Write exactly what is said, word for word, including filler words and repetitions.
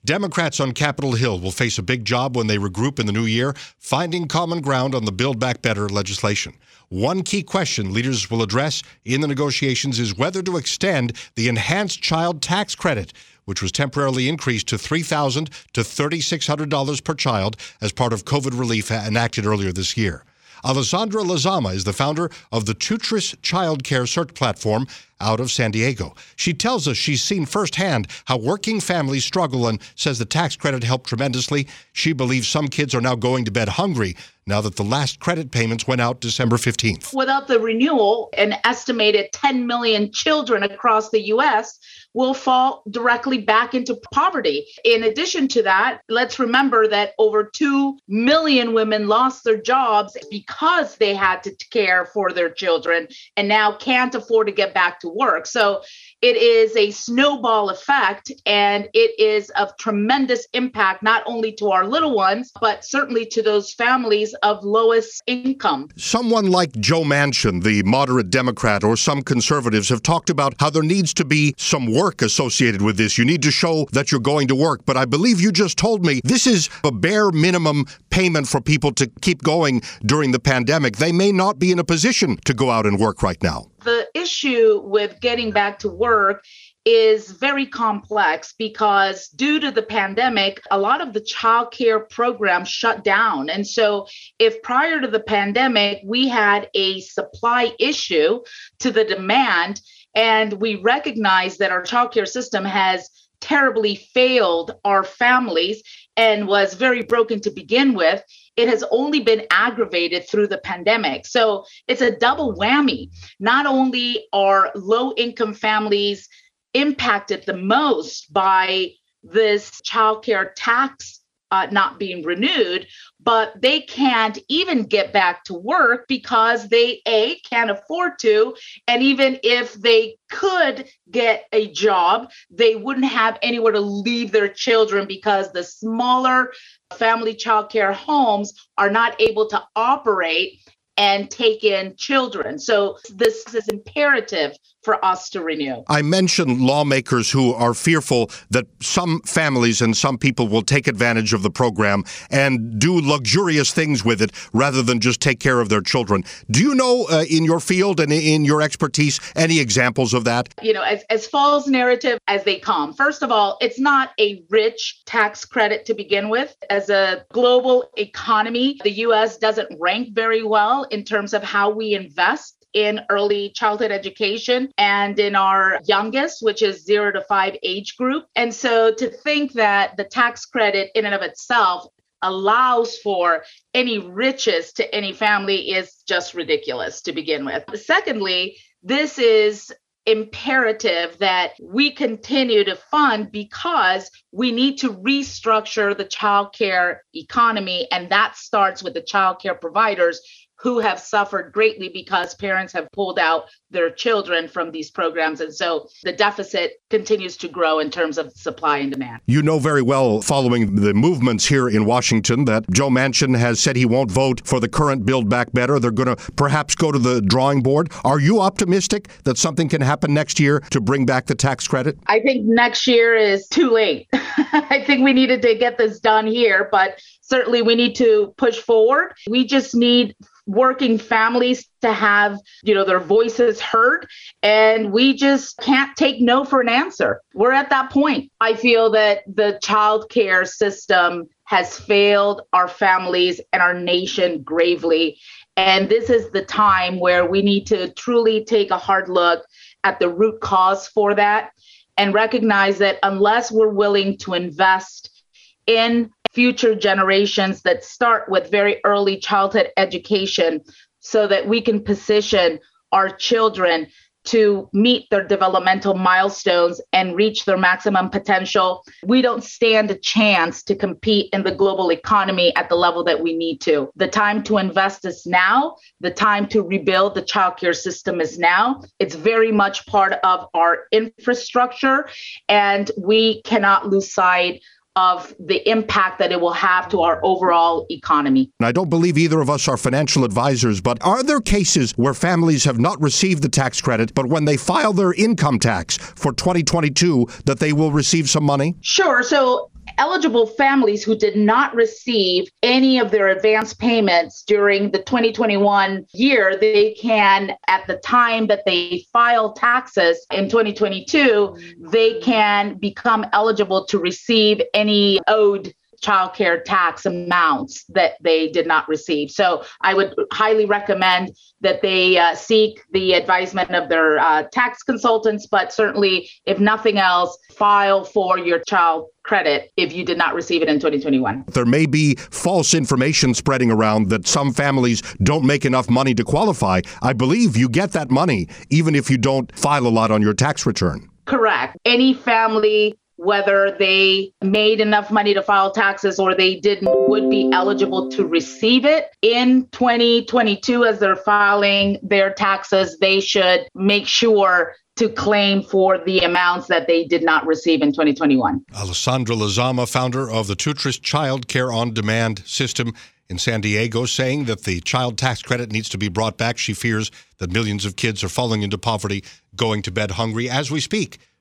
Democrats on Capitol Hill will face a big job when they regroup in the new year, finding common ground on the Build Back Better legislation. One key question leaders will address in the negotiations is whether to extend the enhanced child tax credit, which was temporarily increased to three thousand dollars to three thousand six hundred dollars per child as part of COVID relief enacted earlier this year. Alessandra Lazama is the founder of the Tutris Child Care Search Platform out of San Diego. She tells us she's seen firsthand how working families struggle and says the tax credit helped tremendously. She believes some kids are now going to bed hungry now that the last credit payments went out December fifteenth. Without the renewal, an estimated ten million children across the U S will fall directly back into poverty. In addition to that, let's remember that over two million women lost their jobs because they had to care for their children and now can't afford to get back to work. So it is a snowball effect, and it is of tremendous impact, not only to our little ones, but certainly to those families of lowest income. Someone like Joe Manchin, the moderate Democrat, or some conservatives have talked about how there needs to be some work associated with this. You need to show that you're going to work. But I believe you just told me this is a bare minimum payment for people to keep going during the pandemic. They may not be in a position to go out and work right now. The issue with getting back to work is very complex because due to the pandemic, a lot of the child care programs shut down. And so if prior to the pandemic, we had a supply issue to the demand, and we recognize that our child care system has terribly failed our families and was very broken to begin with, it has only been aggravated through the pandemic. So it's a double whammy. Not only are low-income families impacted the most by this childcare tax uh, not being renewed, but they can't even get back to work because they, A, can't afford to, and even if they could get a job, they wouldn't have anywhere to leave their children because the smaller family childcare homes are not able to operate and take in children. So this is imperative for us to renew. I mentioned lawmakers who are fearful that some families and some people will take advantage of the program and do luxurious things with it rather than just take care of their children. Do you know uh, in your field and in your expertise any examples of that? You know, as, as false narrative as they come. First of all, it's not a rich tax credit to begin with. As a global economy, the U S doesn't rank very well in terms of how we invest in early childhood education and in our youngest, which is zero to five age group. And so to think that the tax credit in and of itself allows for any riches to any family is just ridiculous to begin with. Secondly, this is imperative that we continue to fund because we need to restructure the childcare economy, and that starts with the childcare providers who have suffered greatly because parents have pulled out their children from these programs. And so the deficit continues to grow in terms of supply and demand. You know very well, following the movements here in Washington, that Joe Manchin has said he won't vote for the current Build Back Better. They're going to perhaps go to the drawing board. Are you optimistic that something can happen next year to bring back the tax credit? I think next year is too late. I think we needed to get this done here, but certainly we need to push forward. We just need working families to have, you know, their voices heard. And we just can't take no for an answer. We're at that point. I feel that the child care system has failed our families and our nation gravely. And this is the time where we need to truly take a hard look at the root cause for that and recognize that unless we're willing to invest in future generations that start with very early childhood education so that we can position our children to meet their developmental milestones and reach their maximum potential, we don't stand a chance to compete in the global economy at the level that we need to. The time to invest is now. The time to rebuild the childcare system is now. It's very much part of our infrastructure, and we cannot lose sight of the impact that it will have to our overall economy. And I don't believe either of us are financial advisors, but are there cases where families have not received the tax credit, but when they file their income tax for twenty twenty-two, that they will receive some money? Sure. So eligible families who did not receive any of their advance payments during the twenty twenty-one year, they can, at the time that they file taxes in twenty twenty-two, they can become eligible to receive any owed child care tax amounts that they did not receive. So I would highly recommend that they uh, seek the advisement of their uh, tax consultants, but certainly, if nothing else, file for your child credit if you did not receive it in twenty twenty-one. There may be false information spreading around that some families don't make enough money to qualify. I believe you get that money even if you don't file a lot on your tax return. Correct. Any family, whether they made enough money to file taxes or they didn't, would be eligible to receive it in twenty twenty-two as they're filing their taxes. They should make sure to claim for the amounts that they did not receive in twenty twenty-one. Alessandra Lezama, founder of the Tutris Child Care On Demand system in San Diego, saying that the child tax credit needs to be brought back. She fears that millions of kids are falling into poverty, going to bed hungry as we speak.